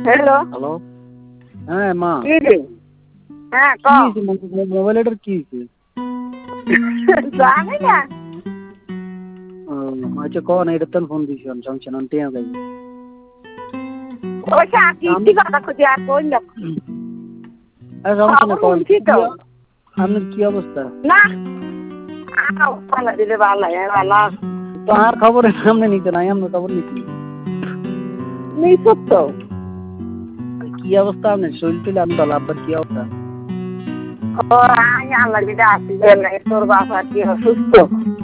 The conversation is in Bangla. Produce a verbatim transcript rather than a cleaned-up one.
হ্যালো হ্যালো হ্যাঁ মা কি রে হ্যাঁ ক মোবাইলটার কি হয়েছে জানি না আচ্ছা ক না এটা তো ফোন দিছি সমস্যা না টিয়া যাই ওই কি কি কথা খুঁজে আর কোন না আরে সমস্যা না কোন কি তো আপনার কি অবস্থা না আও পালা দিলে ভালো ভালো তো আর খবর সামনে নিতে নাই আমরা খবর নিচ্ছি নিছো তো কি অবস্থা আপনার শরীর টুলে আমি ভালো আপনার কি অবস্থা ও আই আল্লাহ দিদা আসি তোর বাবা কি অসুস্থ